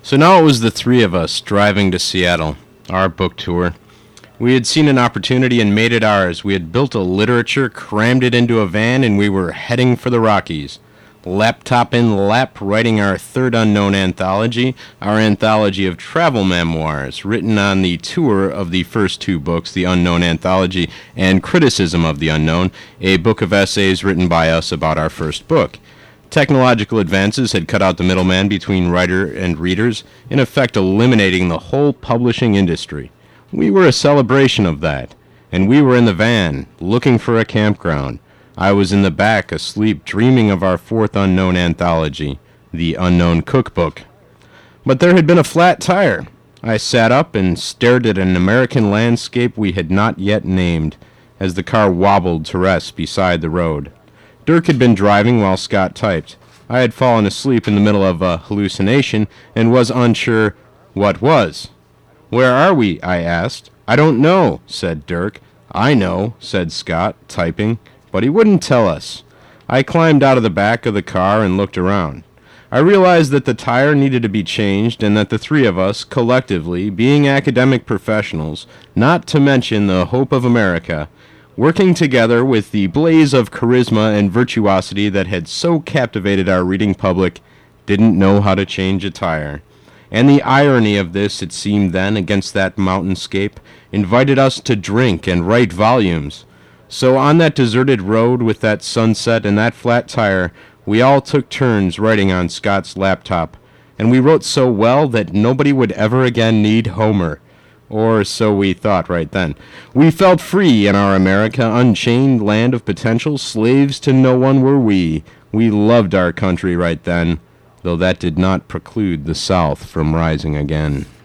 So now it was the three of us driving to Seattle, our book tour. We had seen an opportunity and made it ours. We had built a literature, crammed it into a van, and we were heading for the Rockies. Laptop in lap, writing our third unknown anthology, our anthology of travel memoirs, written on the tour of the first two books, The Unknown Anthology and Criticism of the Unknown, a book of essays written by us about our first book. Technological advances had cut out the middleman between writer and readers, in effect eliminating the whole publishing industry. We were a celebration of that, and we were in the van, looking for a campground. I was in the back, asleep, dreaming of our fourth unknown anthology, The Unknown Cookbook. But there had been a flat tire. I sat up and stared at an American landscape we had not yet named, as the car wobbled to rest beside the road. Dirk had been driving while Scott typed. I had fallen asleep in the middle of a hallucination and was unsure what was. "Where are we?" I asked. "I don't know," said Dirk. "I know," said Scott, typing, but he wouldn't tell us. I climbed out of the back of the car and looked around. I realized that the tire needed to be changed and that the three of us, collectively, being academic professionals, not to mention the hope of America, working together with the blaze of charisma and virtuosity that had so captivated our reading public, didn't know how to change a tire. And the irony of this, it seemed then, against that mountainscape, invited us to drink and write volumes. So on that deserted road with that sunset and that flat tire, we all took turns writing on Scott's laptop, and we wrote so well that nobody would ever again need Homer. Or so we thought right then. We felt free in our America, unchained land of potential, slaves to no one were we. We loved our country right then, though that did not preclude the South from rising again.